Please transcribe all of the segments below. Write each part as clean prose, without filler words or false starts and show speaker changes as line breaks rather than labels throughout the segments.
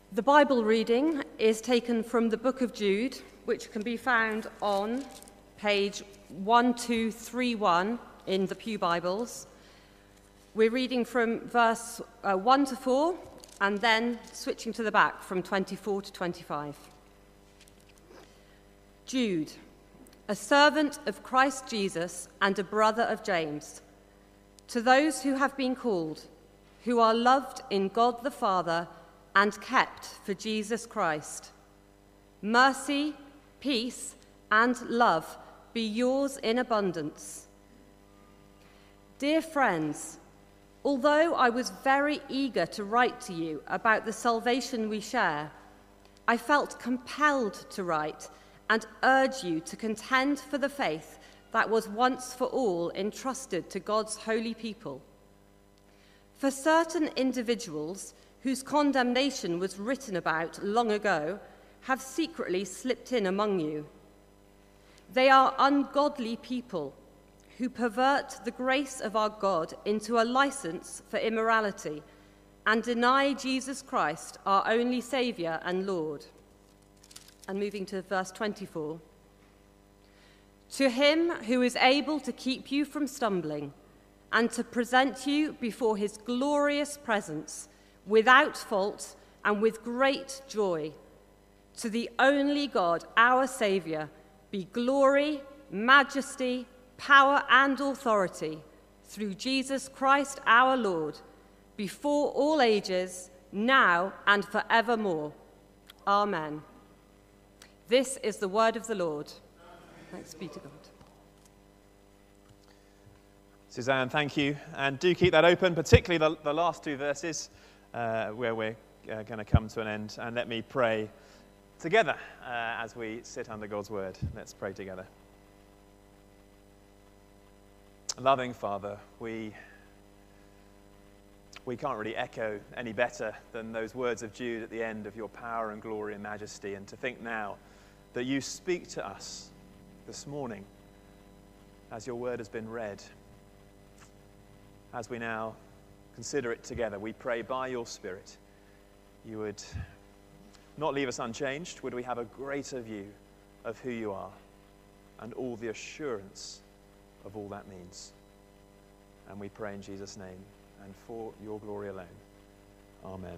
The Bible reading is taken from the book of Jude, which can be found on page 1231 in the Pew Bibles. We're reading from verse 1 to 4 and then switching to the back from 24 to 25. Jude, a servant of Christ Jesus and a brother of James, to those who have been called, who are loved in God the Father and kept for Jesus Christ. Mercy, peace, and love be yours in abundance. Dear friends, although I was very eager to write to you about the salvation we share, I felt compelled to write and urge you to contend for the faith that was once for all entrusted to God's holy people. For certain individuals whose condemnation was written about long ago have secretly slipped in among you. They are ungodly people who pervert the grace of our God into a license for immorality and deny Jesus Christ, our only Saviour and Lord. And moving to verse 24. To him who is able to keep you from stumbling and to present you before his glorious presence without fault and with great joy, to the only God, our Saviour, be glory, majesty, power and authority through Jesus Christ our Lord, before all ages, now and forevermore. Amen. This is the word of the Lord. Thanks be to God.
Suzanne, thank you. And do keep that open, particularly the last two verses where we're going to come to an end. And let me pray together as we sit under God's word. Let's pray together. Loving Father, we can't really echo any better than those words of Jude at the end of your power and glory and majesty. And to think now that you speak to us this morning as your word has been read. As we now consider it together, we pray by your Spirit you would not leave us unchanged. Would we have a greater view of who you are and all the assurance of all that means. And we pray in Jesus' name and for your glory alone. Amen.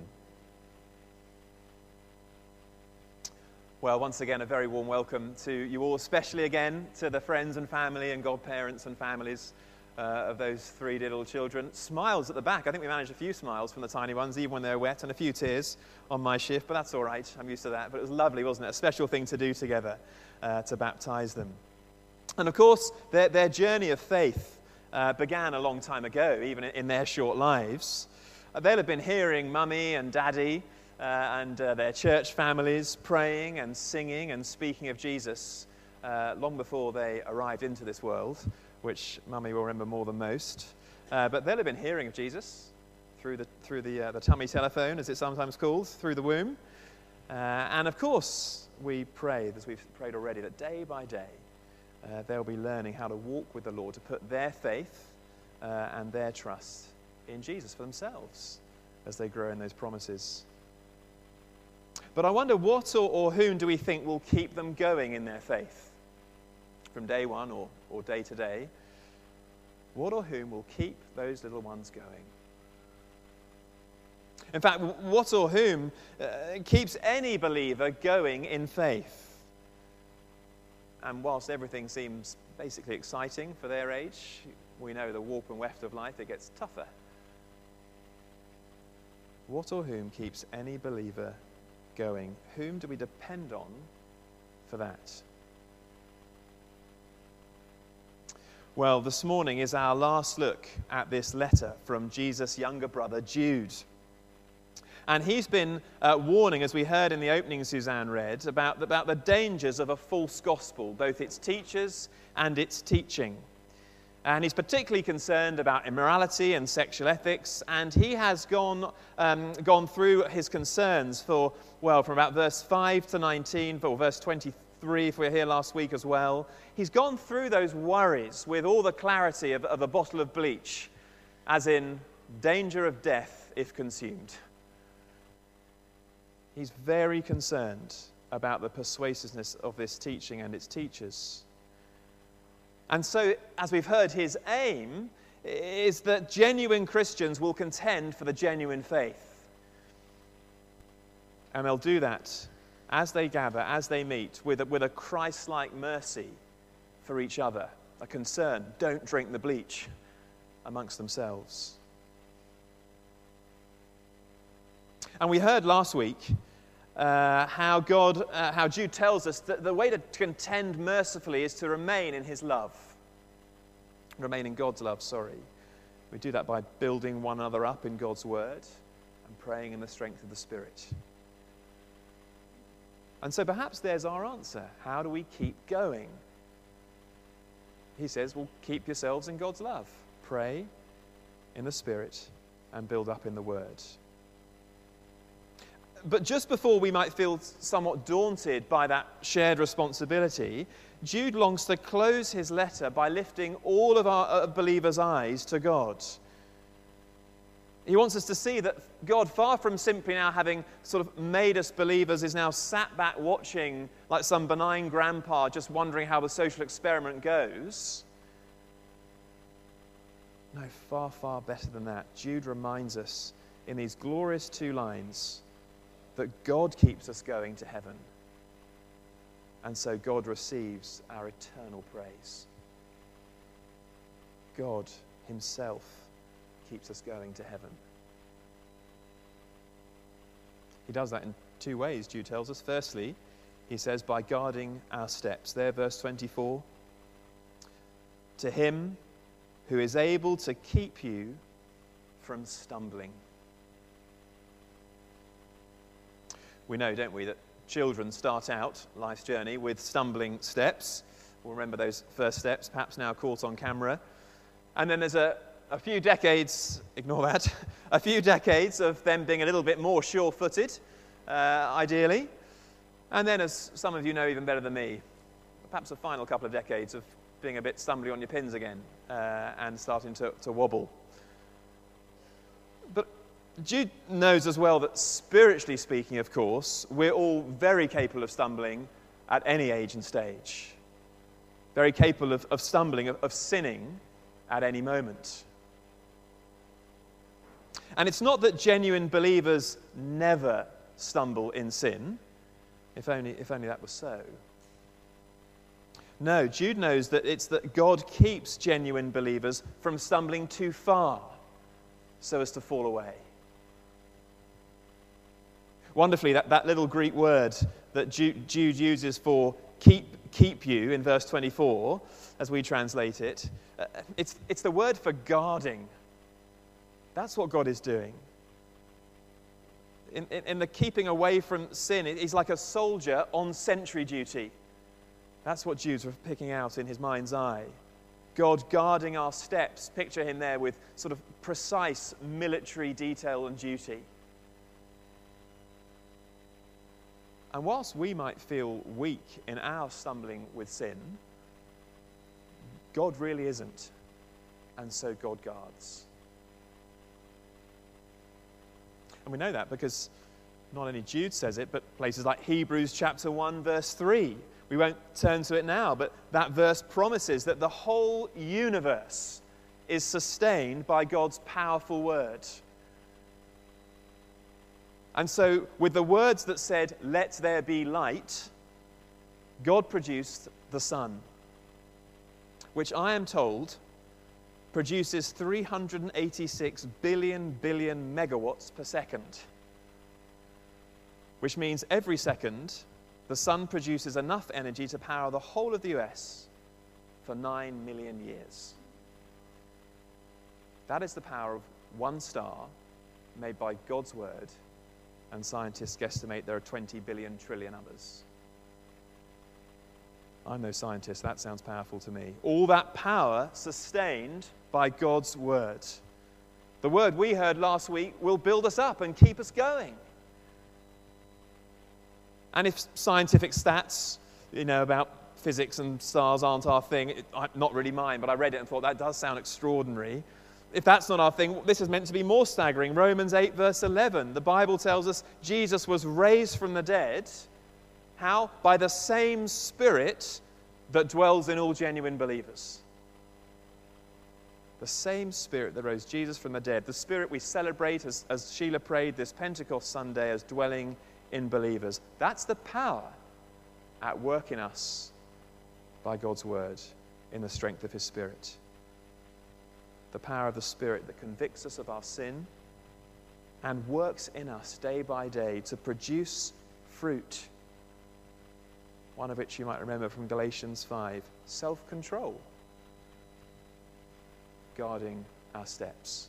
Well, once again, a very warm welcome to you all, especially again to the friends and family and godparents and families of those three little children. Smiles at the back. I think we managed a few smiles from the tiny ones, even when they were wet, and a few tears on my shift, but that's all right. I'm used to that. But it was lovely, wasn't it? A special thing to do together to baptize them. And of course, their journey of faith began a long time ago, even in their short lives. They'll have been hearing Mummy and Daddy and their church families praying and singing and speaking of Jesus long before they arrived into this world, which Mummy will remember more than most. But they'll have been hearing of Jesus through the tummy telephone, as it's sometimes called, through the womb. And of course, we pray, as we've prayed already, that day by day they'll be learning how to walk with the Lord, to put their faith and their trust in Jesus for themselves as they grow in those promises. But I wonder what or whom do we think will keep them going in their faith? From day one or day to day, what or whom will keep those little ones going? In fact, what or whom keeps any believer going in faith? And whilst everything seems basically exciting for their age, we know the warp and weft of life, it gets tougher. What or whom keeps any believer going? Whom do we depend on for that? Well, this morning is our last look at this letter from Jesus' younger brother, Jude. And he's been warning, as we heard in the opening Suzanne read, about the dangers of a false gospel, both its teachers and its teaching. And he's particularly concerned about immorality and sexual ethics, and he has gone through his concerns from about verse 5 to 19, or verse 23 if we were here last week as well. He's gone through those worries with all the clarity of a bottle of bleach, as in danger of death if consumed. He's very concerned about the persuasiveness of this teaching and its teachers. And so, as we've heard, his aim is that genuine Christians will contend for the genuine faith. And they'll do that as they gather, as they meet, with a Christ-like mercy for each other, a concern, don't drink the bleach, amongst themselves. And we heard last week how Jude tells us that the way to contend mercifully is to remain in his love. Remain in God's love, sorry. We do that by building one another up in God's word and praying in the strength of the Spirit. And so perhaps there's our answer. How do we keep going? He says, well, keep yourselves in God's love. Pray in the Spirit and build up in the word. But just before we might feel somewhat daunted by that shared responsibility, Jude longs to close his letter by lifting all of our believers' eyes to God. He wants us to see that God, far from simply now having sort of made us believers, is now sat back watching like some benign grandpa just wondering how the social experiment goes. No, far, far better than that. Jude reminds us in these glorious 2 lines that God keeps us going to heaven. And so God receives our eternal praise. God himself keeps us going to heaven. He does that in 2 ways, Jude tells us. Firstly, he says, by guarding our steps. There, verse 24. To him who is able to keep you from stumbling. We know, don't we, that children start out life's journey with stumbling steps. We'll remember those first steps, perhaps now caught on camera. And then there's a few decades, ignore that, a few decades of them being a little bit more sure-footed, ideally. And then, as some of you know even better than me, perhaps a final couple of decades of being a bit stumbly on your pins again and starting to wobble. But Jude knows as well that spiritually speaking, of course, we're all very capable of stumbling at any age and stage. Very capable of stumbling, of sinning at any moment. And it's not that genuine believers never stumble in sin, if only that was so. No, Jude knows that it's that God keeps genuine believers from stumbling too far so as to fall away. Wonderfully, that little Greek word that Jude uses for keep you in verse 24, as we translate it, it's the word for guarding. That's what God is doing. In the keeping away from sin, he's like a soldier on sentry duty. That's what Jude's picking out in his mind's eye. God guarding our steps. Picture him there with sort of precise military detail and duty. And whilst we might feel weak in our stumbling with sin, God really isn't. And so God guards. And we know that because not only Jude says it, but places like Hebrews chapter 1, verse 3. We won't turn to it now, but that verse promises that the whole universe is sustained by God's powerful word. And so, with the words that said, "Let there be light," God produced the sun, which I am told produces 386 billion megawatts per second, which means every second the sun produces enough energy to power the whole of the US for 9 million years. That is the power of one star made by God's word, and scientists guesstimate there are 20 billion trillion others. I'm no scientist, that sounds powerful to me. All that power sustained by God's word. The word we heard last week will build us up and keep us going. And if scientific stats, about physics and stars aren't our thing, not really mine, but I read it and thought that does sound extraordinary. if that's not our thing, this is meant to be more staggering. Romans 8 verse 11, the Bible tells us Jesus was raised from the dead. How? By the same Spirit that dwells in all genuine believers. The same Spirit that rose Jesus from the dead, the Spirit we celebrate, as Sheila prayed this Pentecost Sunday, as dwelling in believers. That's the power at work in us by God's word in the strength of his Spirit. The power of the Spirit that convicts us of our sin and works in us day by day to produce fruit. One of which you might remember from Galatians 5, self-control, guarding our steps.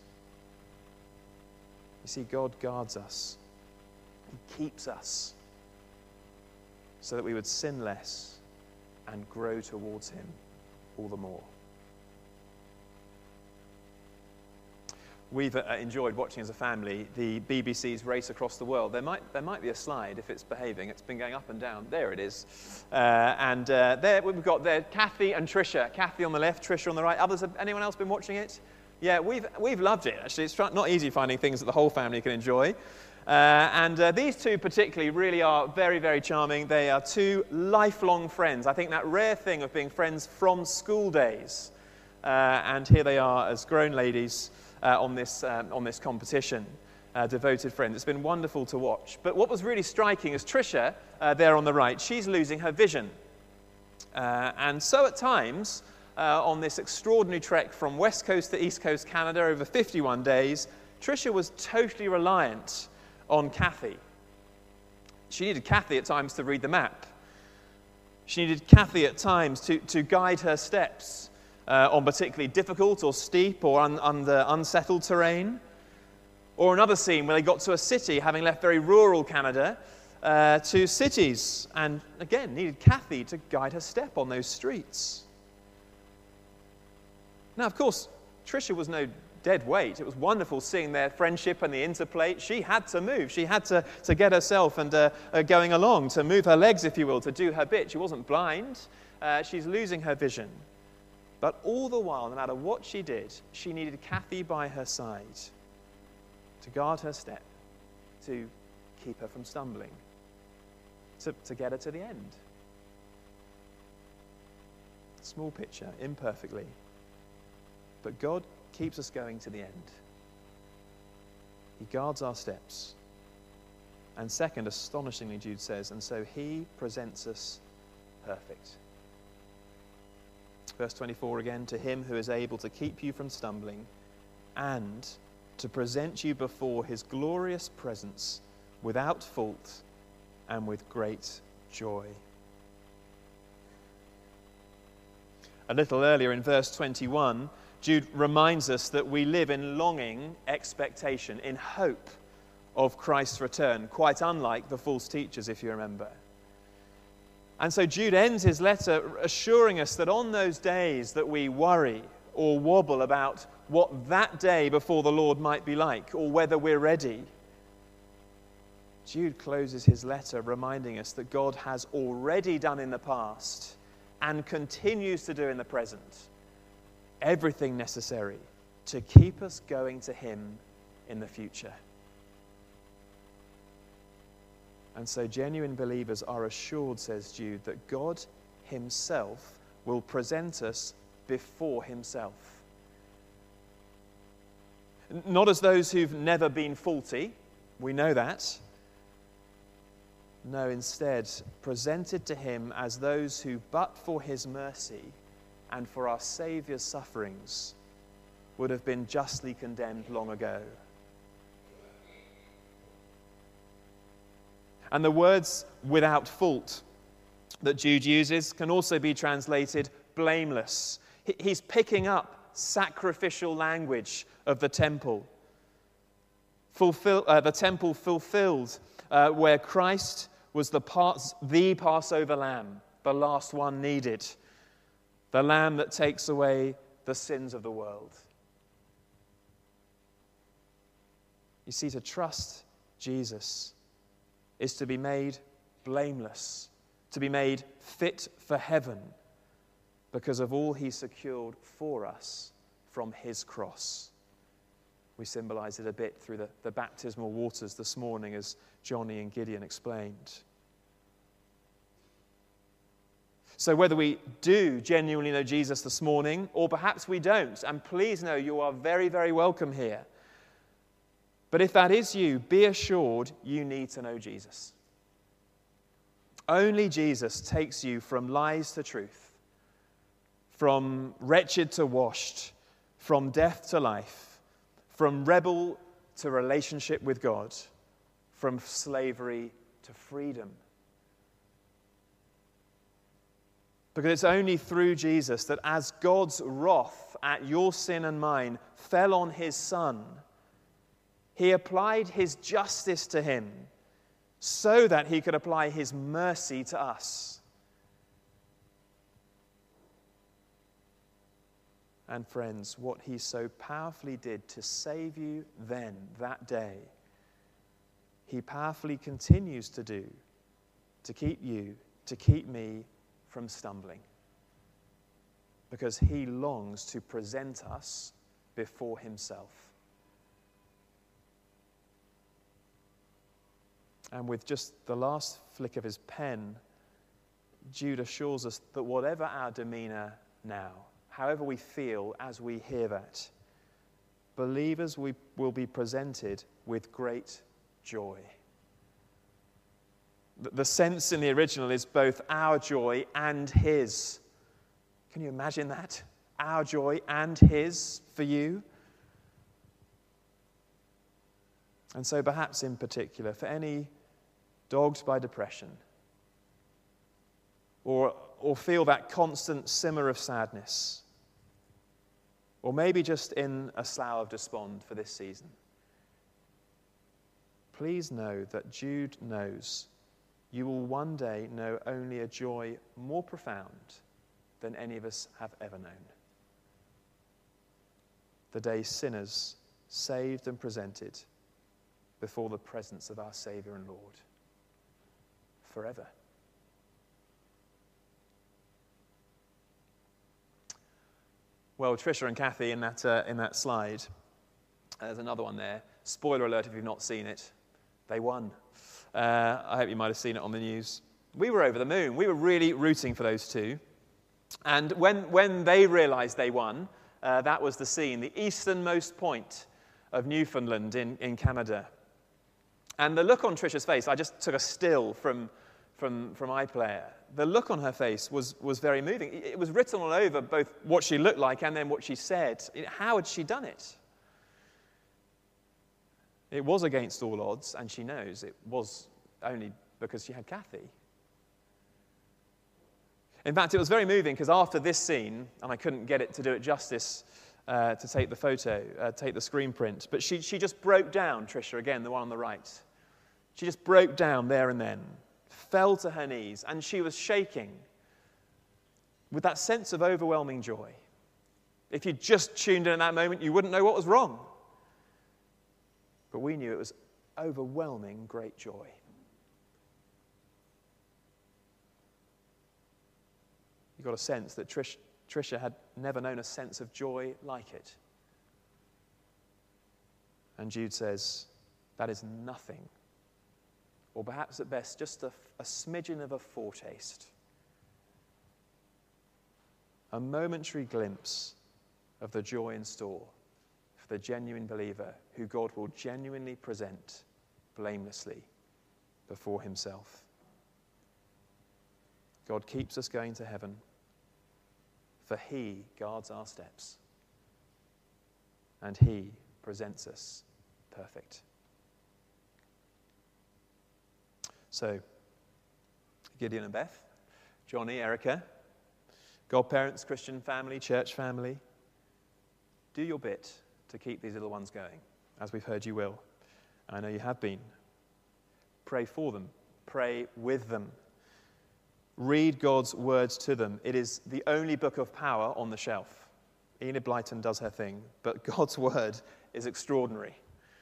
You see, God guards us. He keeps us so that we would sin less and grow towards him all the more. We've enjoyed watching as a family the BBC's Race Across the World. There might be a slide if it's behaving. It's been going up and down. There it is. There we've got there Kathy and Tricia. Kathy on the left, Tricia on the right. Anyone else been watching it? Yeah, we've loved it. Actually, it's not easy finding things that the whole family can enjoy. These two particularly really are very, very charming. They are two lifelong friends. I think that rare thing of being friends from school days. And here they are as grown ladies on this competition, devoted friends. It's been wonderful to watch. But what was really striking is Tricia, there on the right, she's losing her vision. And so at times, on this extraordinary trek from West Coast to East Coast Canada over 51 days, Tricia was totally reliant on Kathy. She needed Kathy at times to read the map. She needed Kathy at times to guide her steps on particularly difficult or steep or under unsettled terrain. Or another scene where they got to a city, having left very rural Canada, to cities, and again needed Kathy to guide her step on those streets. Now, of course, Tricia was no dead weight. It was wonderful seeing their friendship and the interplay. She had to move. She had to get herself and going along, to move her legs, if you will, to do her bit. She wasn't blind. She's losing her vision. But all the while, no matter what she did, she needed Kathy by her side to guard her step, to keep her from stumbling, to get her to the end. Small picture, imperfectly. But God keeps us going to the end. He guards our steps. And second, astonishingly, Jude says, and so he presents us perfect. Verse 24 again, to him who is able to keep you from stumbling and to present you before his glorious presence without fault and with great joy. A little earlier in verse 21, Jude reminds us that we live in longing expectation, in hope of Christ's return, quite unlike the false teachers, if you remember. And so Jude ends his letter assuring us that on those days that we worry or wobble about what that day before the Lord might be like, or whether we're ready, Jude closes his letter reminding us that God has already done in the past and continues to do in the present everything necessary to keep us going to him in the future. And so genuine believers are assured, says Jude, that God himself will present us before himself. Not as those who've never been faulty, we know that. No, instead, presented to him as those who, but for his mercy and for our Saviour's sufferings, would have been justly condemned long ago. And the words without fault that Jude uses can also be translated blameless. He's picking up sacrificial language of the temple. The temple fulfilled where Christ was the Passover lamb, the last one needed, the lamb that takes away the sins of the world. You see, to trust Jesus is to be made blameless, to be made fit for heaven because of all he secured for us from his cross. We symbolise it a bit through the baptismal waters this morning, as Johnny and Gideon explained. So whether we do genuinely know Jesus this morning, or perhaps we don't, and please know you are very, very welcome here. But if that is you, be assured you need to know Jesus. Only Jesus takes you from lies to truth, from wretched to washed, from death to life, from rebel to relationship with God, from slavery to freedom. Because it's only through Jesus that as God's wrath at your sin and mine fell on his Son, he applied his justice to him so that he could apply his mercy to us. And friends, what he so powerfully did to save you then, that day, he powerfully continues to do to keep you, to keep me from stumbling. Because he longs to present us before himself. And with just the last flick of his pen, Jude assures us that whatever our demeanor now, however we feel as we hear that, believers will be presented with great joy. The sense in the original is both our joy and his. Can you imagine that? Our joy and his for you? And so perhaps in particular, for any dogged by depression, or feel that constant simmer of sadness, or maybe just in a slough of despond for this season, please know that Jude knows you will one day know only a joy more profound than any of us have ever known. The day sinners saved and presented before the presence of our Saviour and Lord forever. Well, Tricia and Kathy in that slide, there's another one there. Spoiler alert if you've not seen it. They won. I hope you might have seen it on the news. We were over the moon. We were really rooting for those two. And when they realised they won, that was the scene, the easternmost point of Newfoundland in Canada. And the look on Tricia's face, I just took a still from iPlayer. The look on her face was very moving. It was written all over both what she looked like and then what she said. How had she done it? It was against all odds, and she knows it was only because she had Kathy. In fact, it was very moving because after this scene, and I couldn't get it to do it justice to take the photo, take the screen print, but she just broke down, Tricia, again, the one on the right. She just broke down there and then, fell to her knees, and she was shaking with that sense of overwhelming joy. If you just tuned in at that moment, you wouldn't know what was wrong. But we knew it was overwhelming great joy. You got a sense that Tricia had never known a sense of joy like it. And Jude says, that is nothing, or perhaps at best just a smidgen of a foretaste, a momentary glimpse of the joy in store for the genuine believer who God will genuinely present blamelessly before himself. God keeps us going to heaven, for he guards our steps, and he presents us perfect. So, Gideon and Beth, Johnny, Erica, godparents, Christian family, church family, do your bit to keep these little ones going, as we've heard you will. I know you have been. Pray for them. Pray with them. Read God's words to them. It is the only book of power on the shelf. Enid Blyton does her thing, but God's word is extraordinary.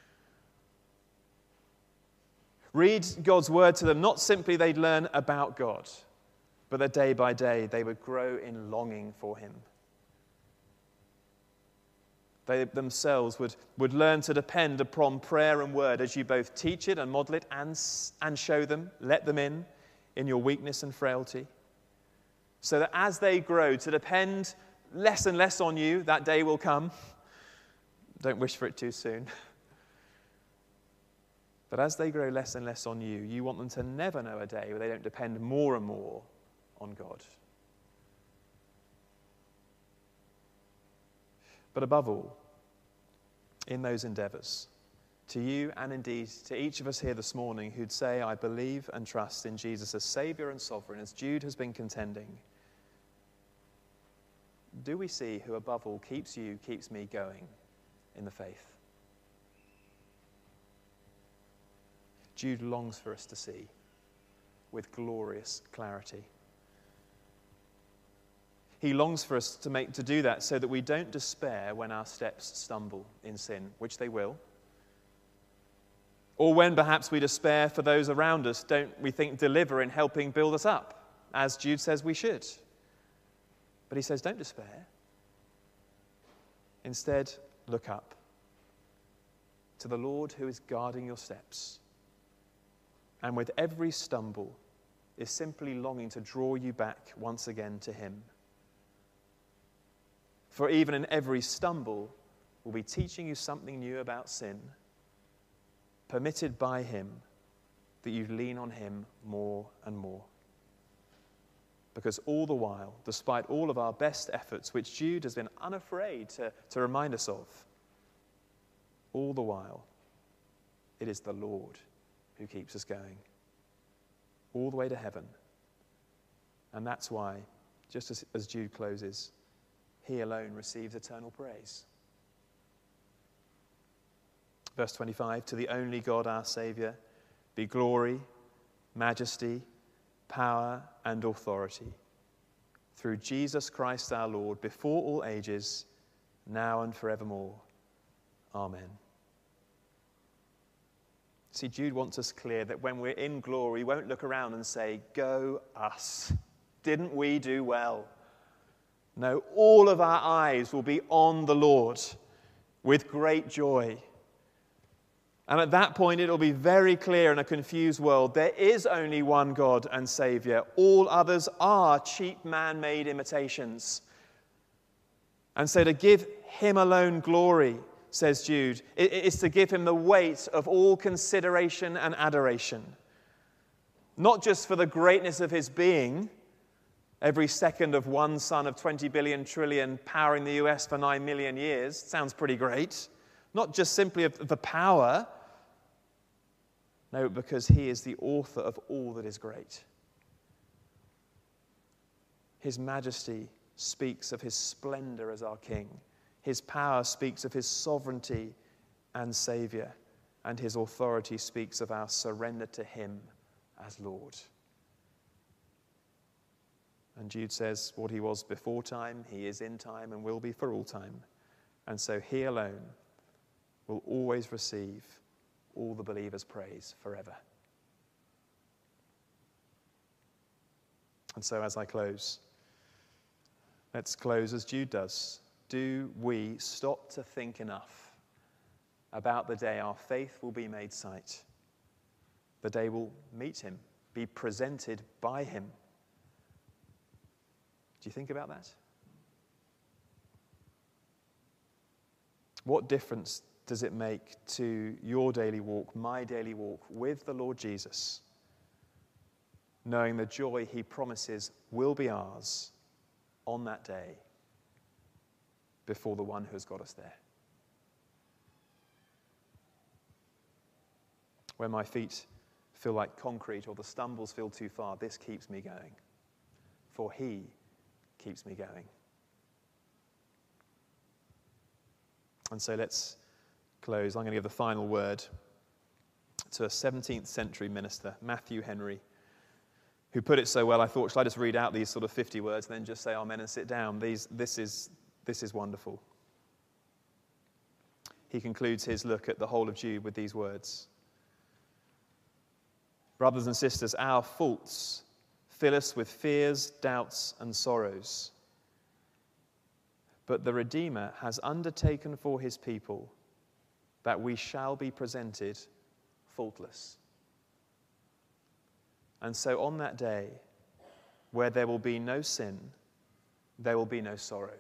Read God's word to them, not simply they'd learn about God, but that day by day they would grow in longing for him. They themselves would learn to depend upon prayer and word as you both teach it and model it and show them, let them in your weakness and frailty. So that as they grow to depend less and less on you, that day will come. Don't wish for it too soon. But as they grow less and less on you, you want them to never know a day where they don't depend more and more on God. But above all, in those endeavours, to you and indeed to each of us here this morning who'd say, I believe and trust in Jesus as Saviour and Sovereign, as Jude has been contending, do we see who above all keeps you, keeps me going in the faith? Jude longs for us to see with glorious clarity. He longs for us to do that so that we don't despair when our steps stumble in sin, which they will. Or when perhaps we despair for those around us, don't we think deliver in helping build us up, as Jude says we should. But he says, don't despair. Instead, look up to the Lord who is guarding your steps. And with every stumble is simply longing to draw you back once again to him. For even in every stumble will be teaching you something new about sin, permitted by him that you lean on him more and more. Because all the while, despite all of our best efforts, which Jude has been unafraid to remind us of, all the while, it is the Lord who keeps us going all the way to heaven. And that's why, just as Jude closes, he alone receives eternal praise. Verse 25, to the only God our Saviour be glory, majesty, power and authority through Jesus Christ our Lord, before all ages, now and forevermore. Amen. See, Jude wants us clear that when we're in glory, we won't look around and say, go us, didn't we do well? No, all of our eyes will be on the Lord with great joy. And at that point, it'll be very clear in a confused world, there is only one God and Saviour. All others are cheap man-made imitations. And so to give him alone glory, says Jude, is to give him the weight of all consideration and adoration. Not just for the greatness of his being, every second of one son of 20 billion trillion powering the US for 9 million years. Sounds pretty great. Not just simply of the power. No, because he is the author of all that is great. His majesty speaks of his splendor as our king. His power speaks of his sovereignty and Savior. And his authority speaks of our surrender to him as Lord. And Jude says, what he was before time, he is in time and will be for all time. And so he alone will always receive all the believers' praise forever. And so as I close, let's close as Jude does. Do we stop to think enough about the day our faith will be made sight? The day we'll meet him, be presented by him. Do you think about that? What difference does it make to your daily walk, my daily walk with the Lord Jesus, knowing the joy he promises will be ours on that day before the one who has got us there? When my feet feel like concrete or the stumbles feel too far, this keeps me going, for he keeps me going. And so let's close. I'm going to give the final word to a 17th century minister, Matthew Henry, who put it so well, I thought, shall I just read out these sort of 50 words and then just say amen and sit down? This is wonderful. He concludes his look at the whole of Jude with these words. Brothers and sisters, our faults fill us with fears, doubts, and sorrows. but the Redeemer has undertaken for his people that we shall be presented faultless. And so on that day, where there will be no sin, there will be no sorrow.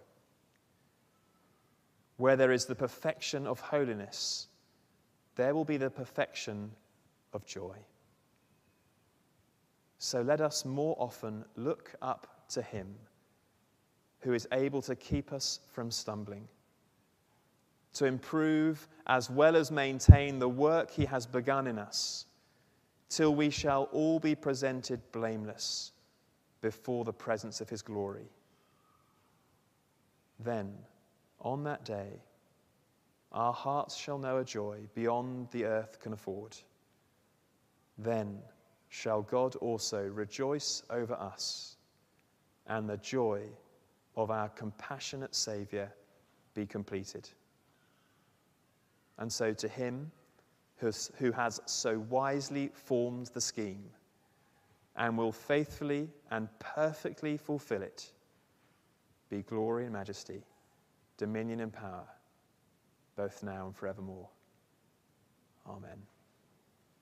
Where there is the perfection of holiness, there will be the perfection of joy. So let us more often look up to him who is able to keep us from stumbling, to improve as well as maintain the work he has begun in us, till we shall all be presented blameless before the presence of his glory. Then, on that day, our hearts shall know a joy beyond the earth can afford. Then shall God also rejoice over us, and the joy of our compassionate Saviour be completed. And so to him who has so wisely formed the scheme and will faithfully and perfectly fulfill it, be glory and majesty, dominion and power, both now and forevermore. Amen.